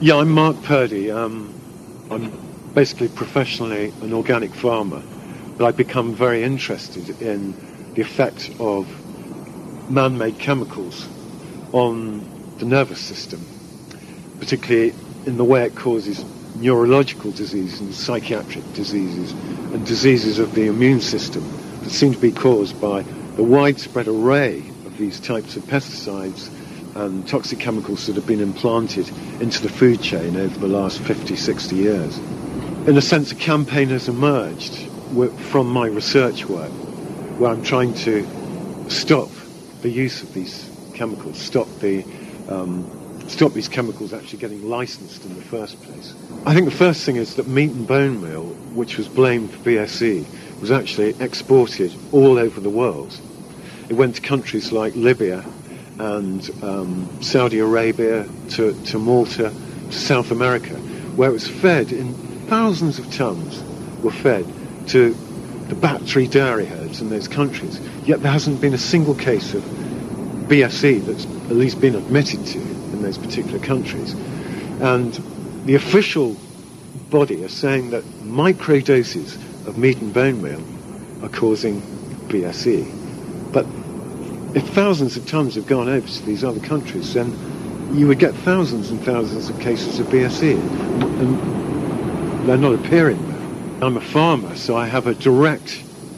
Yeah, I'm Mark Purdy. I'm basically professionally an organic farmer, but I've become very interested in the effect of man-made chemicals on the nervous system, particularly in the way it causes neurological diseases and psychiatric diseases and diseases of the immune system that seem to be caused by the widespread array of these types of pesticides and toxic chemicals that have been implanted into the food chain over the last 50, 60 years. In a sense, a campaign has emerged from my research work where I'm trying to stop the use of these chemicals, stop these chemicals actually getting licensed in the first place. I think the first thing is that meat and bone meal, which was blamed for BSE, was actually exported all over the world. It went to countries like Libya and Saudi Arabia, to Malta, to South America, where it was fed in thousands of tons were fed to the battery dairy herds in those countries. Yet there hasn't been a single case of BSE that's at least been admitted to in those particular countries. And the official body are saying that micro doses of meat and bone meal are causing BSE. But if thousands of tons have gone over to these other countries, then you would get thousands and thousands of cases of BSE, and they're not appearing there. I'm a farmer, so I have a direct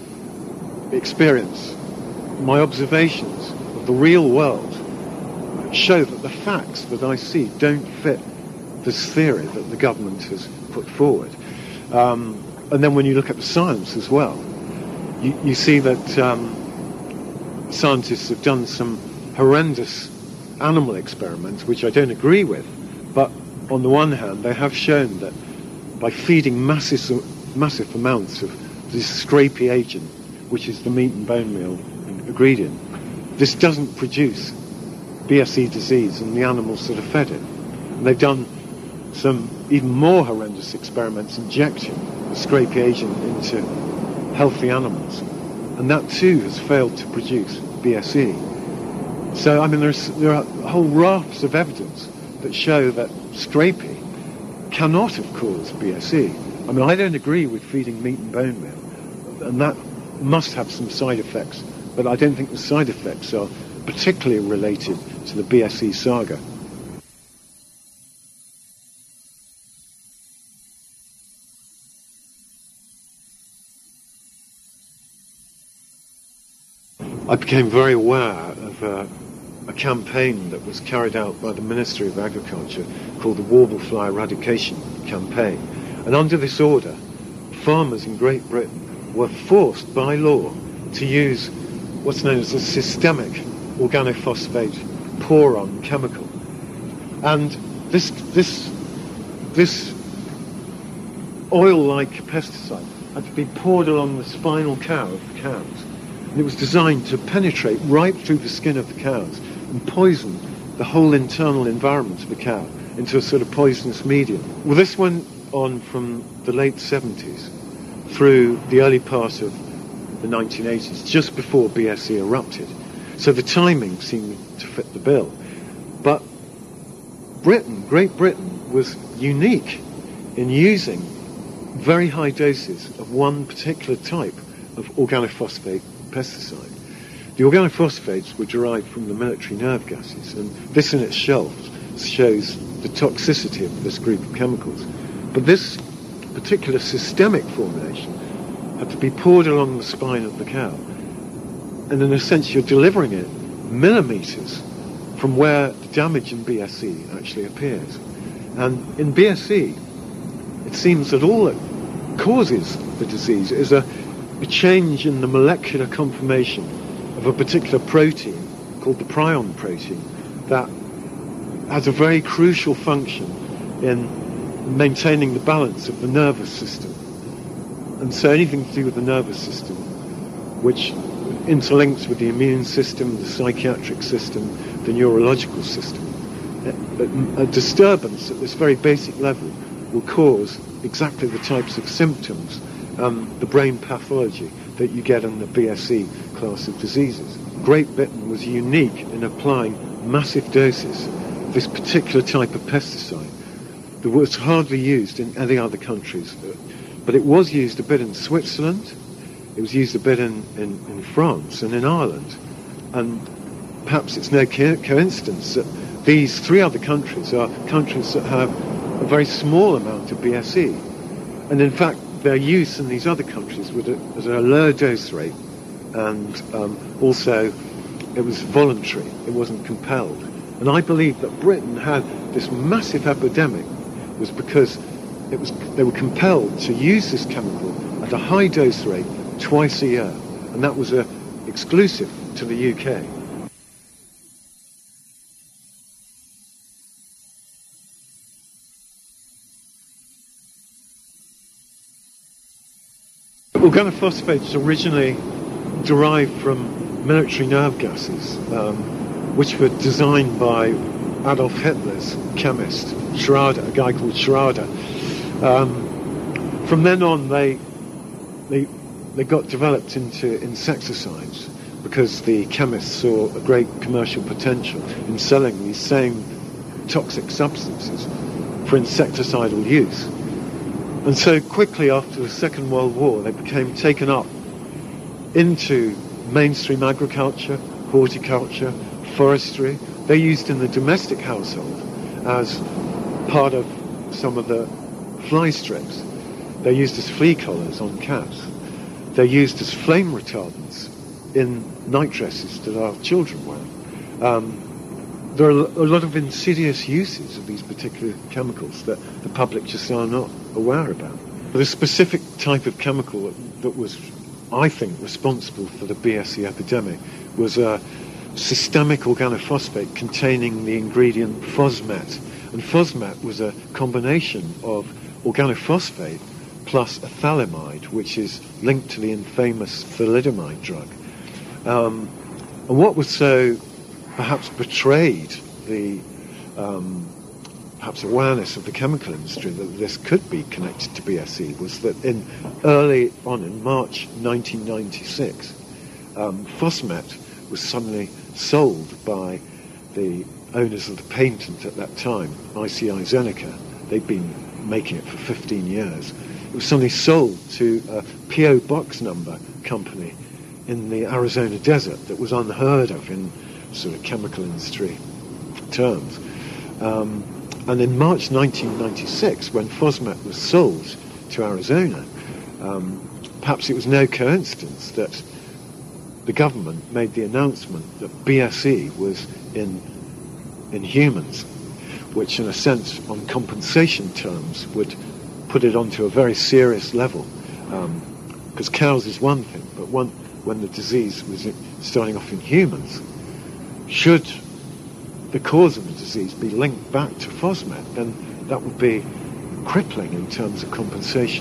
experience. My observations of the real world show that the facts that I see don't fit this theory that the government has put forward. And then when you look at the science as well, you see that scientists have done some horrendous animal experiments, which I don't agree with, but on the one hand, they have shown that by feeding massive amounts of this scrapey agent, which is the meat and bone meal ingredient, this doesn't produce BSE disease in the animals that are fed it. And they've done some even more horrendous experiments injecting the scrapey agent into healthy animals. And that too has failed to produce BSE. So, I mean, there are whole rafts of evidence that show that scrapey cannot have caused BSE. I mean, I don't agree with feeding meat and bone meal, and that must have some side effects, but I don't think the side effects are particularly related to the BSE saga. I became very aware of a campaign that was carried out by the Ministry of Agriculture called the Warblefly Eradication Campaign. And under this order, farmers in Great Britain were forced by law to use what's known as a systemic organophosphate pour-on chemical. And this oil-like pesticide had to be poured along the spinal cow of the cows. And it was designed to penetrate right through the skin of the cows and poison the whole internal environment of the cow into a sort of poisonous medium. Well, this went on from the late 70s through the early part of the 1980s, just before BSE erupted. So the timing seemed to fit the bill. But Great Britain was unique in using very high doses of one particular type of organophosphate pesticide. The organophosphates were derived from the military nerve gases, and this in itself shows the toxicity of this group of chemicals. But this particular systemic formulation had to be poured along the spine of the cow, and in a sense you're delivering it millimeters from where the damage in BSE actually appears. And in BSE, it seems that all that causes the disease is a change in the molecular conformation of a particular protein called the prion protein that has a very crucial function in maintaining the balance of the nervous system. And so anything to do with the nervous system, which interlinks with the immune system, the psychiatric system, the neurological system, a disturbance at this very basic level will cause exactly the types of symptoms, the brain pathology that you get in the BSE class of diseases. Great Britain was unique in applying massive doses of this particular type of pesticide It was hardly used in any other countries, but it was used a bit in Switzerland, it was used a bit in France and in Ireland. And perhaps it's no coincidence that these three other countries are countries that have a very small amount of BSE. And in fact, their use in these other countries was at a lower dose rate, and also it was voluntary, it wasn't compelled. And I believe that Britain had this massive epidemic was because they were compelled to use this chemical at a high dose rate twice a year, and that was exclusive to the UK. Organophosphates originally derived from military nerve gases, which were designed by Adolf Hitler's chemist, Schrader, a guy called Schrader. From then on, they got developed into insecticides because the chemists saw a great commercial potential in selling these same toxic substances for insecticidal use. And so quickly after the Second World War, they became taken up into mainstream agriculture, horticulture, forestry. They're used in the domestic household as part of some of the fly strips. They're used as flea collars on cats. They're used as flame retardants in night dresses that our children wear. There are a lot of insidious uses of these particular chemicals that the public just are not aware about. But a specific type of chemical that was, I think, responsible for the BSE epidemic was a systemic organophosphate containing the ingredient Fosmet. And Fosmet was a combination of organophosphate plus a phthalimide, which is linked to the infamous thalidomide drug. And what was so perhaps betrayed the perhaps awareness of the chemical industry that this could be connected to BSE was that early on in March 1996, Fosmet was suddenly sold by the owners of the patent at that time, ICI Zeneca. They'd been making it for 15 years. It was suddenly sold to a P.O. Box number company in the Arizona desert that was unheard of in sort of chemical industry terms. And in March 1996, when Fosmet was sold to Arizona, perhaps it was no coincidence that the government made the announcement that BSE was in humans, which in a sense, on compensation terms, would put it onto a very serious level. Because cows is one thing, but when the disease was starting off in humans, should the cause of the disease be linked back to Fosmet, then that would be crippling in terms of compensation.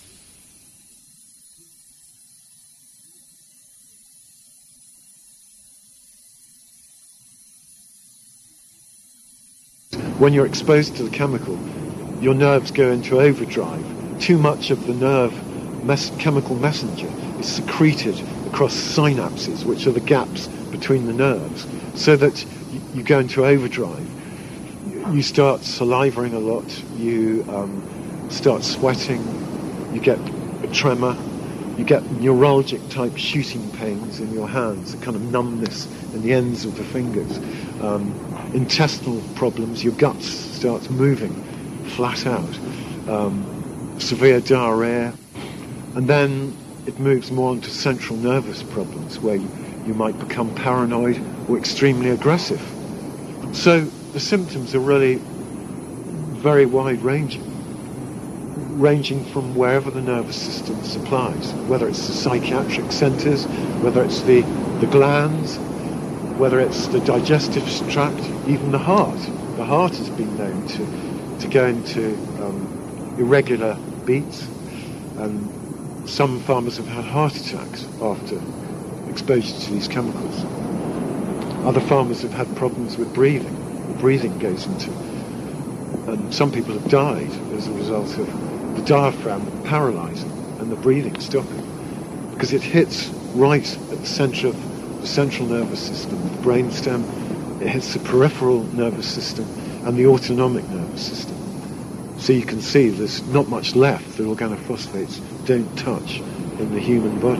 When you're exposed to the chemical, your nerves go into overdrive. Too much of the nerve chemical messenger is secreted across synapses, which are the gaps between the nerves, so that you go into overdrive. You start salivating a lot, you start sweating, you get a tremor, you get neuralgic type shooting pains in your hands, a kind of numbness in the ends of the fingers, intestinal problems, your guts starts moving flat out, severe diarrhea, and then it moves more onto central nervous problems where you might become paranoid or extremely aggressive. So the symptoms are really very wide-ranging, ranging from wherever the nervous system supplies, whether it's the psychiatric centres, whether it's the glands, whether it's the digestive tract, even the heart. The heart has been known to go into irregular beats, and some farmers have had heart attacks after exposure to these chemicals. Other farmers have had problems with breathing. The breathing goes into, and some people have died as a result of the diaphragm paralysing and the breathing stopping, because it hits right at the centre of the central nervous system, the brainstem. It hits the peripheral nervous system and the autonomic nervous system. So you can see there's not much left that organophosphates don't touch in the human body.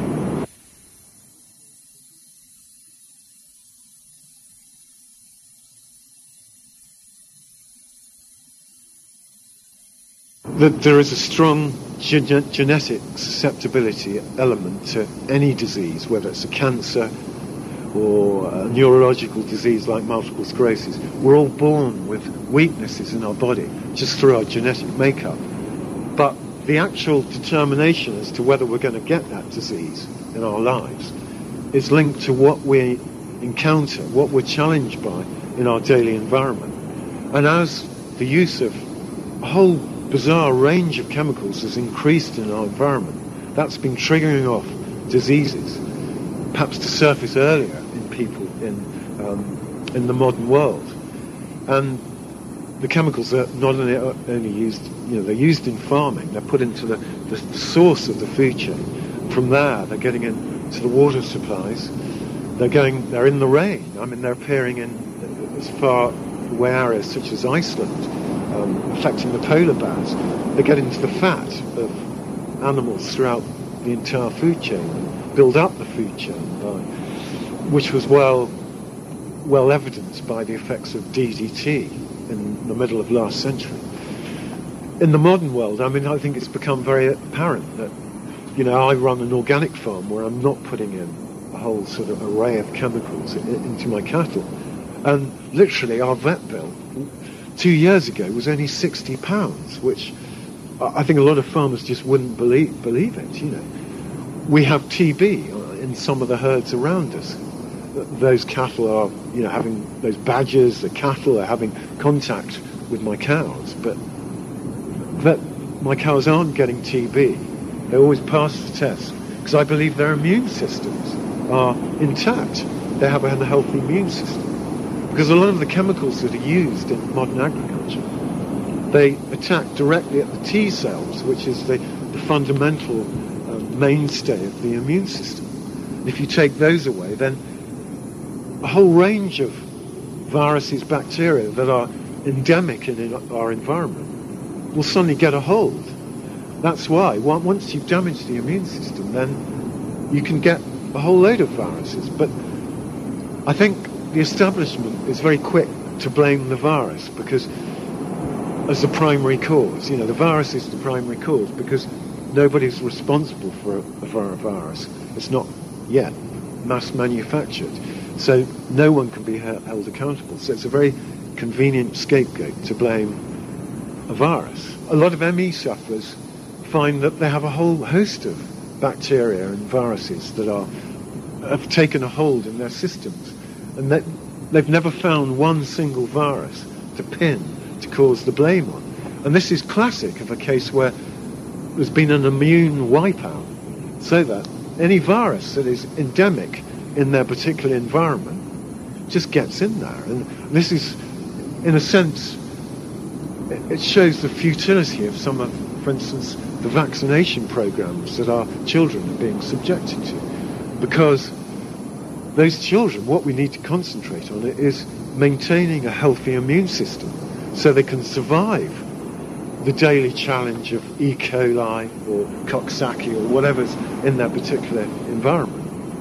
That there is a strong genetic susceptibility element to any disease, whether it's a cancer or a neurological disease like multiple sclerosis. We're all born with weaknesses in our body just through our genetic makeup. But the actual determination as to whether we're going to get that disease in our lives is linked to what we encounter, what we're challenged by in our daily environment. And as the use of a whole bizarre range of chemicals has increased in our environment, that's been triggering off diseases, perhaps to surface earlier in people in the modern world. And the chemicals are not only used, they're used in farming, they're put into the source of the food chain. From there, they're getting into the water supplies, they're in the rain. I mean, they're appearing in as far away areas such as Iceland, affecting the polar bears. They get into the fat of animals throughout the entire food chain, and build up the food chain, which was well evidenced by the effects of DDT in the middle of last century. In the modern world, I mean, I think it's become very apparent that, I run an organic farm where I'm not putting in a whole sort of array of chemicals into my cattle. And literally our vet bill 2 years ago was only £60, which I think a lot of farmers just wouldn't believe it. We have TB in some of the herds around us. Those cattle are, having those badgers. The cattle are having contact with my cows, but my cows aren't getting TB. They always pass the test because I believe their immune systems are intact. They have a healthy immune system. Because a lot of the chemicals that are used in modern agriculture, they attack directly at the T cells, which is the fundamental mainstay of the immune system. And if you take those away, then a whole range of viruses, bacteria that are endemic in our environment will suddenly get a hold. That's why once you've damaged the immune system, then you can get a whole load of viruses. But I think the establishment is very quick to blame the virus because as the primary cause. The virus is the primary cause because nobody's responsible for a virus. It's not yet mass manufactured. So no one can be held accountable. So it's a very convenient scapegoat to blame a virus. A lot of ME sufferers find that they have a whole host of bacteria and viruses that have taken a hold in their systems. And that they've never found one single virus to pin to cause the blame on. And this is classic of a case where there's been an immune wipeout, so that any virus that is endemic in their particular environment just gets in there. And this is, in a sense, it shows the futility of some of, for instance, the vaccination programs that our children are being subjected to. Because those children, what we need to concentrate on is maintaining a healthy immune system so they can survive the daily challenge of E. coli or Coxsackie or whatever's in their particular environment.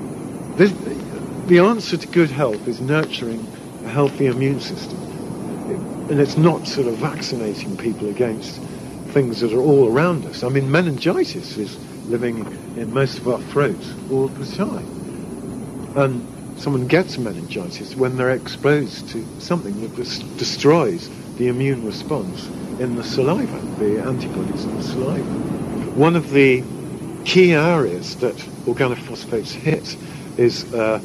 The answer to good health is nurturing a healthy immune system. And it's not sort of vaccinating people against things that are all around us. I mean, meningitis is living in most of our throats all the time. And someone gets meningitis when they're exposed to something that destroys the immune response in the saliva, the antibodies in the saliva. One of the key areas that organophosphates hit is a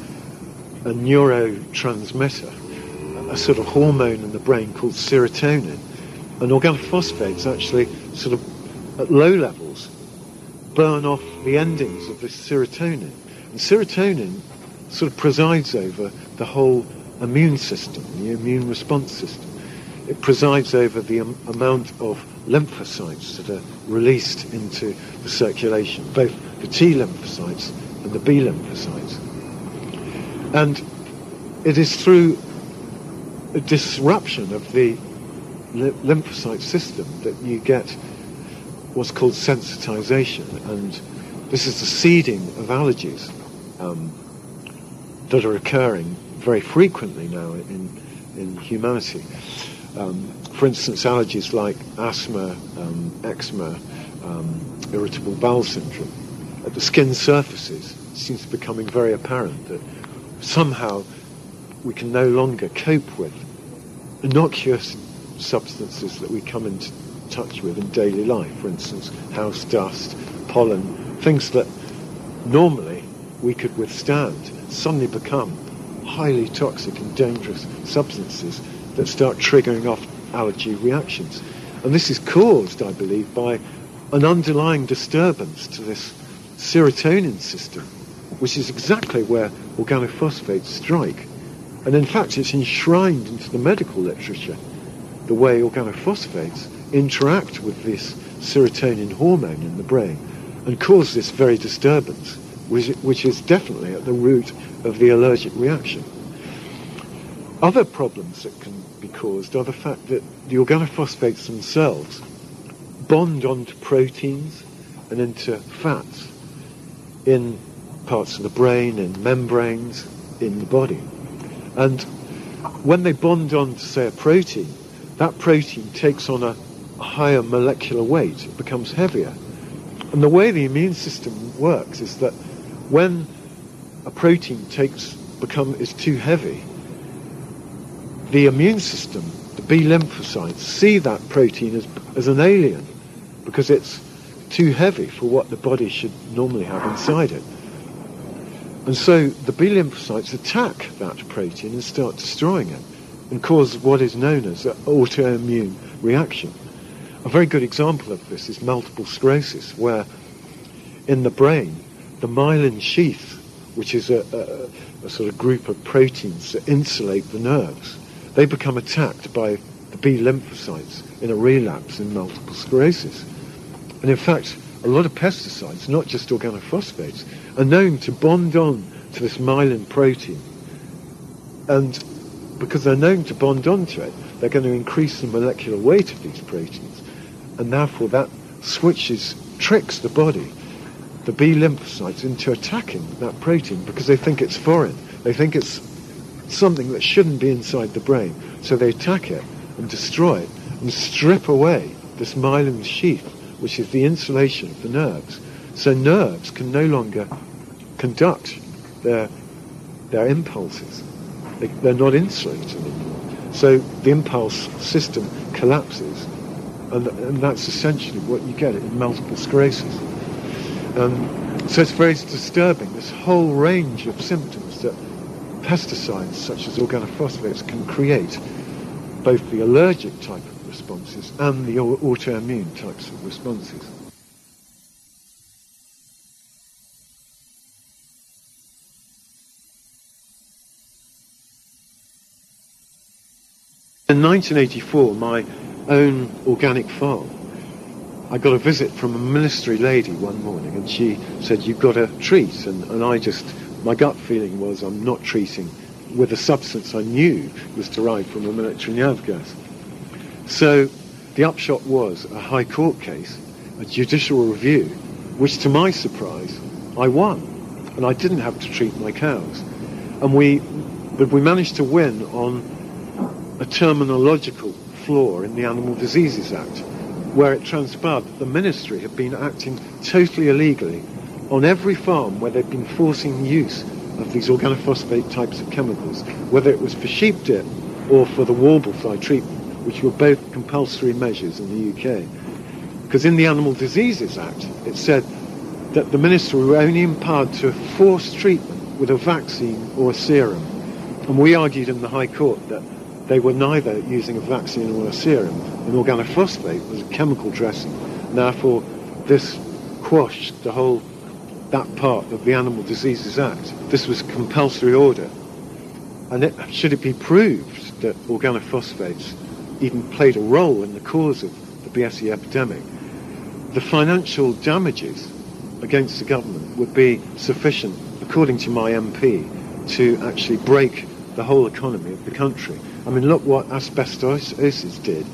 neurotransmitter, a sort of hormone in the brain called serotonin. And organophosphates actually sort of, at low levels, burn off the endings of this serotonin. And serotonin sort of presides over the whole immune system, the immune response system. It presides over the amount of lymphocytes that are released into the circulation, both the T lymphocytes and the B lymphocytes. And it is through a disruption of the lymphocyte system that you get what's called sensitization, and this is the seeding of allergies that are occurring very frequently now in humanity. For instance, allergies like asthma, eczema, irritable bowel syndrome. At the skin surfaces, it seems to be becoming very apparent that somehow we can no longer cope with innocuous substances that we come into touch with in daily life. For instance, house dust, pollen, things that normally we could withstand suddenly become highly toxic and dangerous substances that start triggering off allergy reactions. And this is caused, I believe, by an underlying disturbance to this serotonin system, which is exactly where organophosphates strike. And in fact, it's enshrined into the medical literature, the way organophosphates interact with this serotonin hormone in the brain and cause this very disturbance, which is definitely at the root of the allergic reaction. Other problems that can be caused are the fact that the organophosphates themselves bond onto proteins and into fats in parts of the brain, in membranes, in the body. And when they bond on to, say, a protein, that protein takes on a higher molecular weight. It becomes heavier. And the way the immune system works is that when a protein is too heavy, the immune system, the B lymphocytes, see that protein as an alien because it's too heavy for what the body should normally have inside it. And so the B lymphocytes attack that protein and start destroying it and cause what is known as an autoimmune reaction. A very good example of this is multiple sclerosis, where in the brain, the myelin sheath, which is a sort of group of proteins that insulate the nerves, they become attacked by the B lymphocytes in a relapse in multiple sclerosis. And in fact, a lot of pesticides, not just organophosphates, are known to bond on to this myelin protein. And because they're known to bond onto it, they're going to increase the molecular weight of these proteins. And therefore that tricks the body, the B lymphocytes, into attacking that protein because they think it's foreign. They think it's something that shouldn't be inside the brain. So they attack it and destroy it and strip away this myelin sheath, which is the insulation of the nerves. So nerves can no longer conduct their impulses. They're not insulated anymore. So the impulse system collapses, and that's essentially what you get in multiple sclerosis. So it's very disturbing, this whole range of symptoms that pesticides such as organophosphates can create, both the allergic type of responses and the autoimmune types of responses. In 1984, my own organic farm, I got a visit from a ministry lady one morning, and she said, "You've got to treat," and my gut feeling was I'm not treating with a substance I knew was derived from a military nerve gas. So the upshot was a High Court case, a judicial review, which to my surprise, I won. And I didn't have to treat my cows. But we managed to win on a terminological flaw in the Animal Diseases Act, where it transpired that the ministry had been acting totally illegally on every farm where they'd been forcing use of these organophosphate types of chemicals, whether it was for sheep dip or for the warblefly treatment, which were both compulsory measures in the UK. Because in the Animal Diseases Act, it said that the ministry were only empowered to force treatment with a vaccine or a serum. And we argued in the High Court that they were neither using a vaccine or a serum. An organophosphate was a chemical dressing. And therefore, this quashed that part of the Animal Diseases Act. This was a compulsory order. And should it be proved that organophosphates even played a role in the cause of the BSE epidemic, the financial damages against the government would be sufficient, according to my MP, to actually break the whole economy of the country. I mean, look what asbestosis did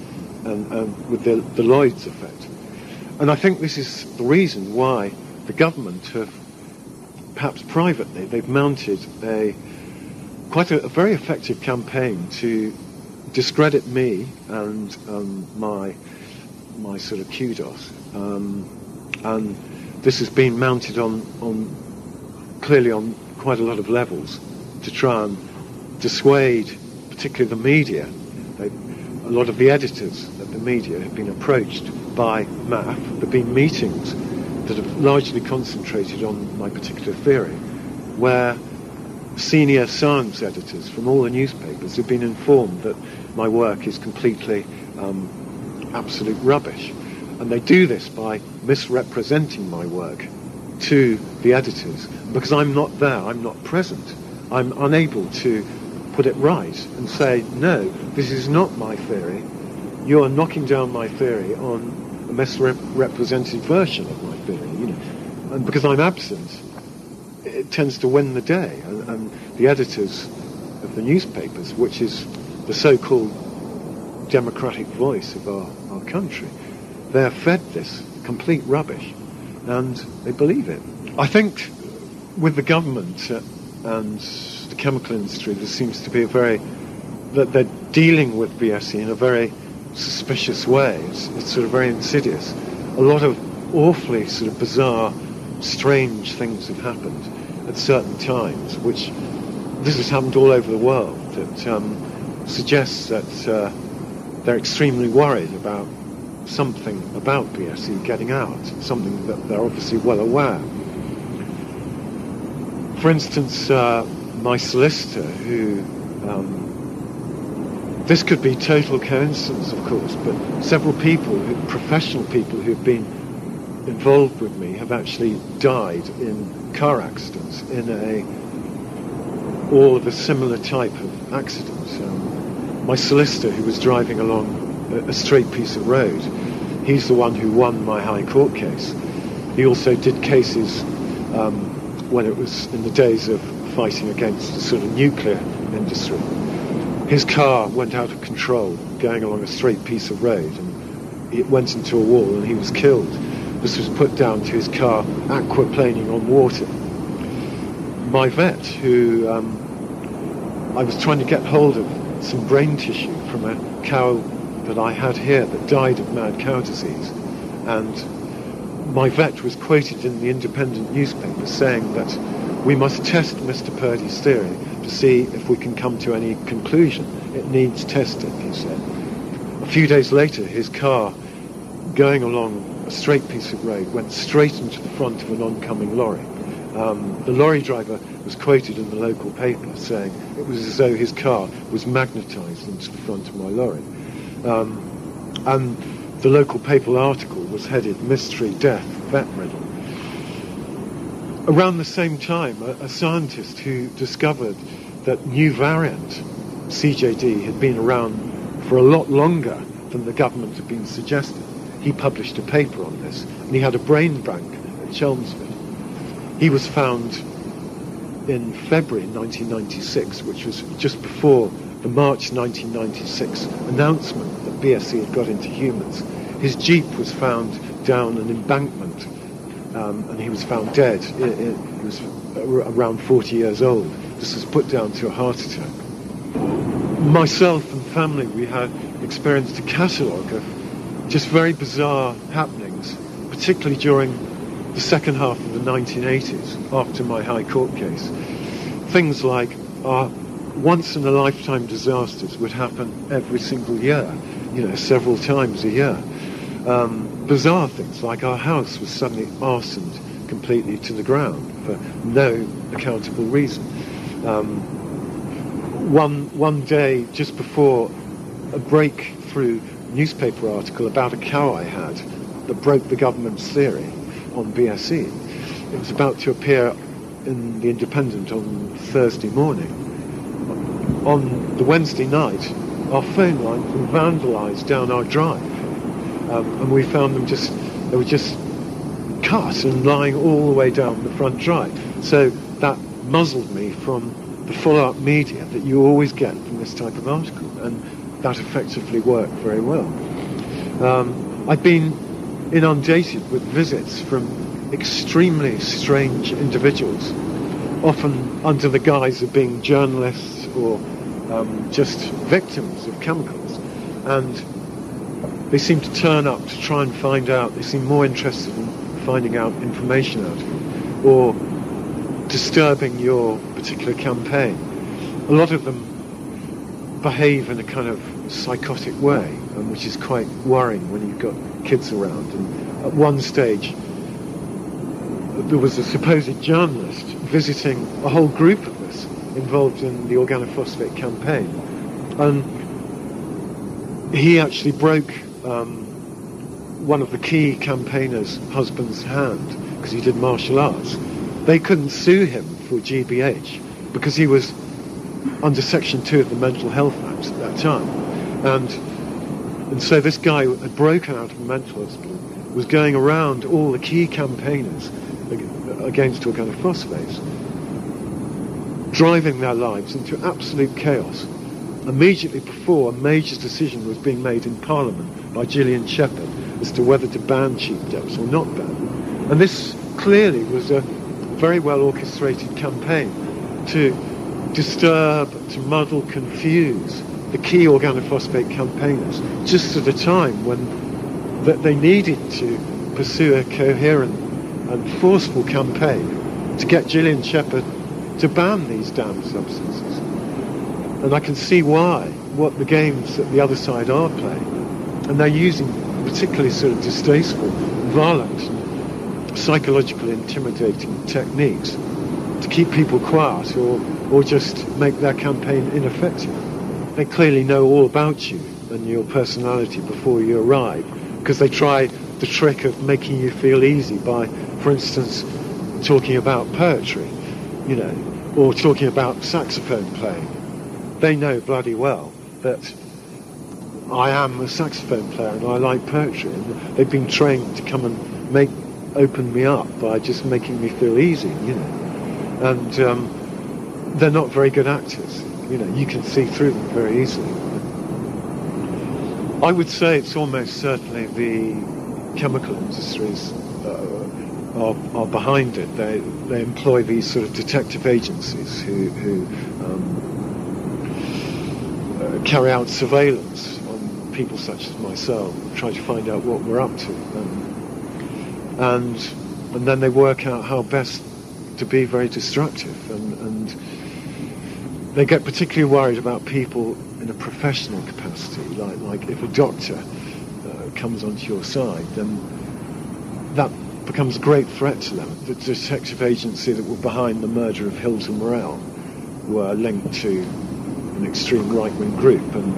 and with the Lloyd's effect. And I think this is the reason why the government have, perhaps privately, they've mounted quite a very effective campaign to discredit me and my sort of kudos. And this has been mounted clearly on quite a lot of levels to try and dissuade, particularly the media. A lot of the editors of the media have been approached by MAF. There have been meetings that have largely concentrated on my particular theory, where senior science editors from all the newspapers have been informed that my work is completely absolute rubbish. And they do this by misrepresenting my work to the editors. Because I'm not there, I'm not present, I'm unable to put it right and say, no, this is not my theory. You're knocking down my theory on a misrepresented version of my theory. And because I'm absent, it tends to win the day. And the editors of the newspapers, which is the so-called democratic voice of our country, they're fed this complete rubbish, and they believe it. I think with the government and the chemical industry, there seems to be that they're dealing with BSE in a very suspicious way. It's sort of very insidious. A lot of awfully sort of bizarre, strange things have happened at certain times, which this has happened all over the world, that suggests that they're extremely worried about something about BSE getting out, something that they're obviously well aware. For instance, my solicitor, who, this could be total coincidence, of course, but several people, professional people who've been involved with me, have actually died in car accidents, all of a similar type of accidents. My solicitor, who was driving along a straight piece of road, he's the one who won my High Court case. He also did cases when it was in the days of fighting against the sort of nuclear industry. His car went out of control going along a straight piece of road, and it went into a wall and he was killed. This was put down to his car aquaplaning on water. My vet, who I was trying to get hold of some brain tissue from a cow that I had here that died of mad cow disease, and my vet was quoted in the Independent newspaper saying that we must test Mr. Purdy's theory to see if we can come to any conclusion. It needs testing, he said. A few days later, his car, going along a straight piece of road, went straight into the front of an oncoming lorry. The lorry driver was quoted in the local paper saying it was as though his car was magnetised into the front of my lorry. And the local paper article was headed "Mystery Death, Vet Riddle." Around the same time, a scientist who discovered that new variant, CJD, had been around for a lot longer than the government had been suggesting, he published a paper on this, and he had a brain bank at Chelmsford. He was found in February 1996, which was just before the March 1996 announcement that BSE had got into humans. His Jeep was found down an embankment, and he was found dead. He was around 40 years old. This was put down to a heart attack. Myself and family, we had experienced a catalogue of just very bizarre happenings, particularly during the second half of the 1980s, after my High Court case. Things like once-in-a-lifetime disasters would happen every single year, several times a year. Bizarre things like our house was suddenly arsoned completely to the ground for no accountable reason. One day, just before a breakthrough newspaper article about a cow I had that broke the government's theory on BSE, it was about to appear in the Independent on Thursday morning. On the Wednesday night, our phone lines were vandalised down our drive, and we found they were just cut and lying all the way down the front drive. So that muzzled me from the follow-up media that you always get from this type of article, and that effectively worked very well. I've been inundated with visits from extremely strange individuals, often under the guise of being journalists or just victims of chemicals, and they seem to turn up to try and find out. They seem more interested in finding out information out of you or disturbing your particular campaign. A lot of them behave in a kind of psychotic way, which is quite worrying when you've got kids around. And at one stage, there was a supposed journalist visiting a whole group of us involved in the organophosphate campaign, and he actually broke one of the key campaigners' husband's hand because he did martial arts. They couldn't sue him for GBH because he was under Section 2 of the Mental Health Act at that time. And so this guy had broken out of a mental hospital, was going around all the key campaigners against organophosphates, driving their lives into absolute chaos immediately before a major decision was being made in Parliament by Gillian Shepherd as to whether to ban cheap dose or not ban. And this clearly was a very well orchestrated campaign to disturb, to muddle, confuse the key organophosphate campaigners just at a time when they needed to pursue a coherent and forceful campaign to get Gillian Shepherd to ban these damn substances. And I can see what the games that the other side are playing. And they're using particularly sort of distasteful, violent, psychologically intimidating techniques to keep people quiet or just make their campaign ineffective. They clearly know all about you and your personality before you arrive, because they try the trick of making you feel easy by, for instance, talking about poetry, or talking about saxophone playing. They know bloody well that I am a saxophone player and I like poetry, and they've been trained to come and open me up by just making me feel easy, and they're not very good actors. You can see through them very easily. I would say it's almost certainly the chemical industries are behind it. They employ these sort of detective agencies who carry out surveillance on people such as myself, try to find out what we're up to, and then they work out how best to be very destructive, and they get particularly worried about people in a professional capacity, like if a doctor comes onto your side, then that becomes a great threat to them. The detective agency that were behind the murder of Hilton Morell were linked to an extreme right-wing group, and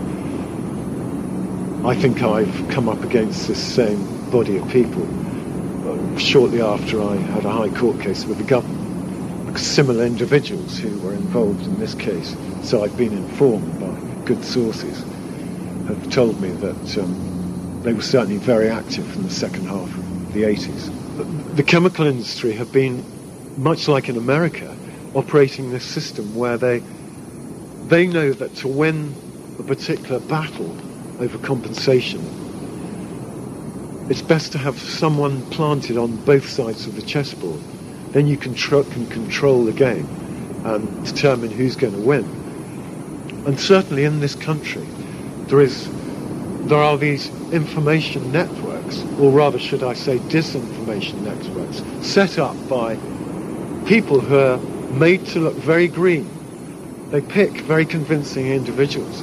I think I've come up against this same body of people shortly after I had a High Court case with the government. Similar individuals who were involved in this case, so I've been informed by good sources, have told me that they were certainly very active in the second half of the 80s. The chemical industry have been, much like in America, operating this system where they know that to win a particular battle over compensation, it's best to have someone planted on both sides of the chessboard. Then you can control the game and determine who's going to win. And certainly in this country, there are these information networks, or rather should I say disinformation networks, set up by people who are made to look very green. They pick very convincing individuals.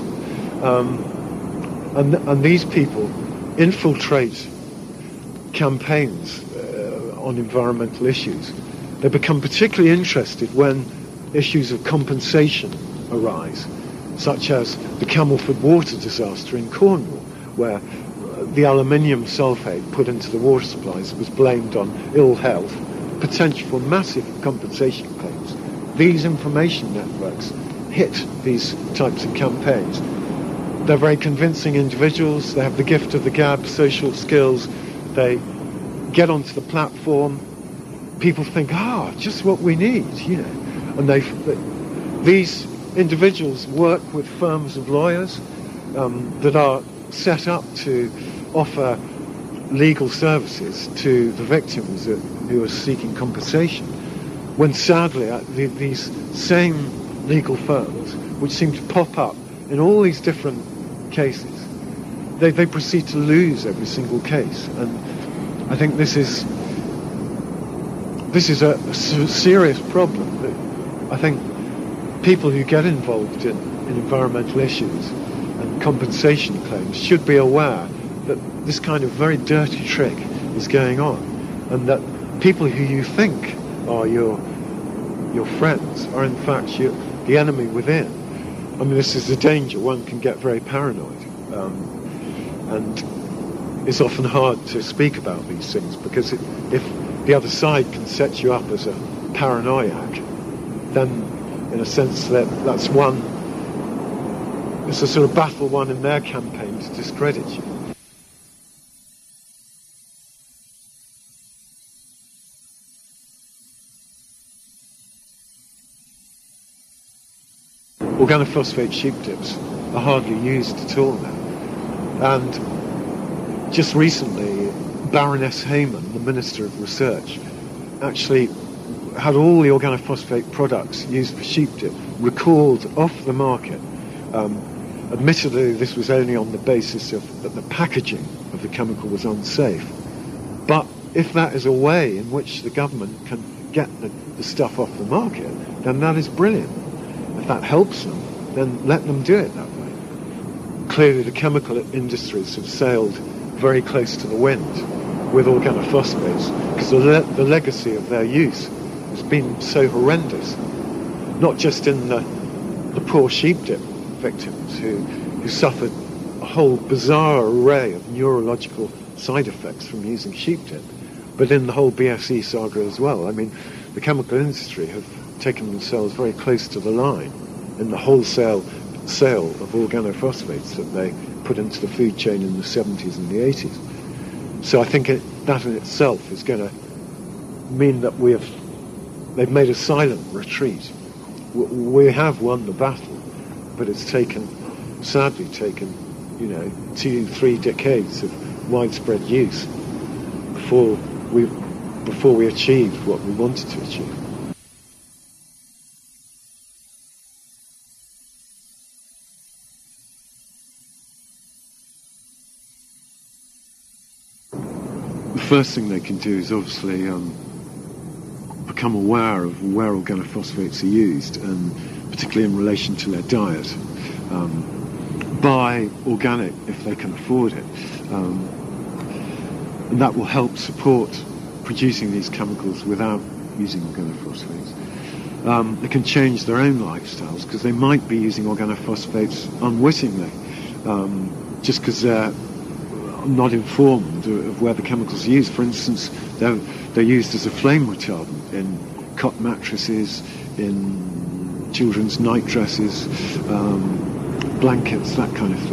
And these people infiltrate campaigns on environmental issues. They become particularly interested when issues of compensation arise, such as the Camelford water disaster in Cornwall, where the aluminium sulfate put into the water supplies was blamed on ill health, potential for massive compensation claims. These information networks hit these types of campaigns. They're very convincing individuals. They have the gift of the gab, social skills. They get onto the platform. People think, just what we need, And these individuals work with firms of lawyers that are set up to offer legal services to the victims who are seeking compensation, when sadly these same legal firms, which seem to pop up in all these different cases, they proceed to lose every single case. And I think this is a serious problem. That I think people who get involved in environmental issues and compensation claims should be aware that this kind of very dirty trick is going on, and that people who you think are your friends are in fact the enemy within. I mean, this is the danger. One can get very paranoid, and it's often hard to speak about these things, because if the other side can set you up as a paranoiac, then in a sense that's one, it's a sort of battle won in their campaign to discredit you. Organophosphate sheep dips are hardly used at all now. And just recently, Baroness Hayman, the Minister of Research, actually had all the organophosphate products used for sheep dip recalled off the market. Admittedly, this was only on the basis that the packaging of the chemical was unsafe. But if that is a way in which the government can get the stuff off the market, then that is brilliant. If that helps them, then let them do it that way. Clearly, the chemical industries have sailed very close to the wind with organophosphates, because the legacy of their use has been so horrendous, not just in the poor sheep dip victims who suffered a whole bizarre array of neurological side effects from using sheep dip, but in the whole BSE saga as well. I mean, the chemical industry have taken themselves very close to the line in the wholesale sale of organophosphates that they put into the food chain in the 70s and the 80s. So I think that in itself is going to mean that they've made a silent retreat. We have won the battle, but it's sadly taken, 2-3 decades of widespread use before we achieved what we wanted to achieve. The first thing they can do is obviously become aware of where organophosphates are used, and particularly in relation to their diet. Buy organic if they can afford it, and that will help support producing these chemicals without using organophosphates. They can change their own lifestyles, because they might be using organophosphates unwittingly, just because they're not informed of where the chemicals are used. For instance, they're used as a flame retardant in cot mattresses, in children's night dresses, blankets, that kind of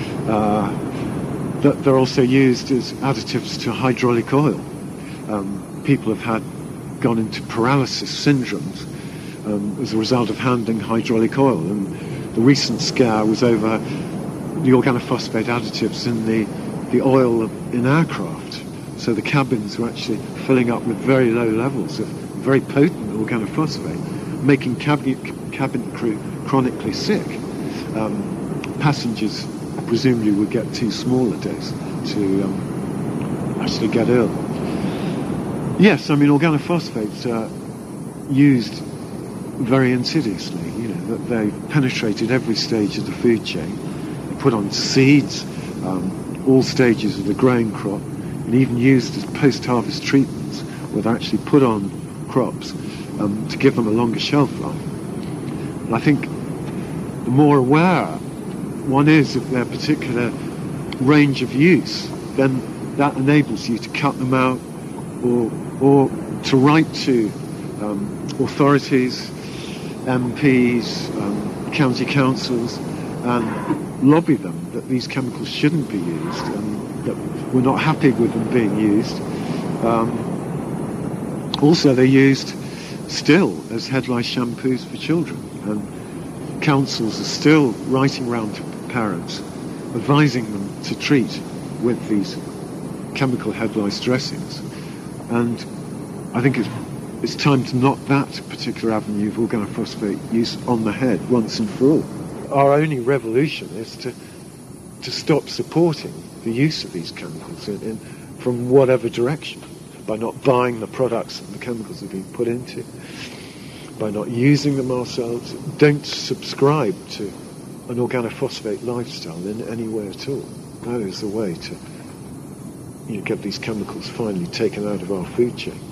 thing. They're also used as additives to hydraulic oil. People have gone into paralysis syndromes as a result of handling hydraulic oil, and the recent scare was over the organophosphate additives in the oil in aircraft. So the cabins were actually filling up with very low levels of very potent organophosphate, making cabin crew chronically sick. Passengers presumably would get too small a dose to actually get ill. Yes, I mean, organophosphates are used very insidiously. They penetrated every stage of the food chain. They're put on seeds, all stages of the growing crop, and even used as post-harvest treatments, where they're actually put on crops to give them a longer shelf life. And I think the more aware one is of their particular range of use, then that enables you to cut them out, or to write to authorities, MPs, county councils, and lobby them that these chemicals shouldn't be used, and that we're not happy with them being used. Also, they're used still as head lice shampoos for children, and councils are still writing round to parents, advising them to treat with these chemical head lice dressings. And I think it's time to knock that particular avenue of organophosphate use on the head once and for all. Our only revolution is to stop supporting the use of these chemicals from whatever direction, by not buying the products that the chemicals are being put into, by not using them ourselves. Don't subscribe to an organophosphate lifestyle in any way at all. That is the way to get these chemicals finally taken out of our food chain.